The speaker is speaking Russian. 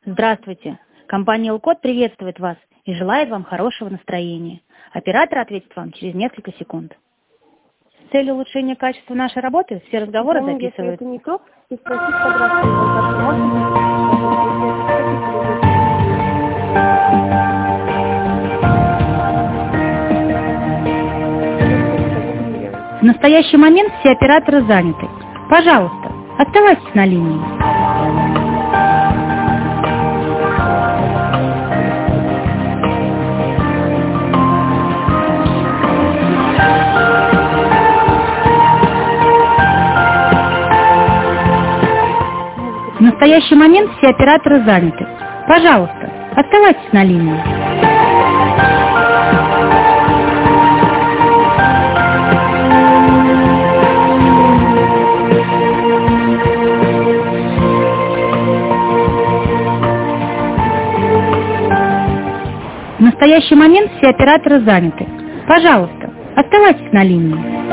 Здравствуйте. Компания Элкод приветствует вас и желает вам хорошего настроения. Оператор ответит вам через несколько секунд. С целью улучшения качества нашей работы все разговоры записываются. Если это не то, и спросить подразделение. В настоящий момент все операторы заняты. Пожалуйста, оставайтесь на линии. В настоящий момент все операторы заняты. Пожалуйста, оставайтесь на линии. В настоящий момент все операторы заняты. Пожалуйста, оставайтесь на линии.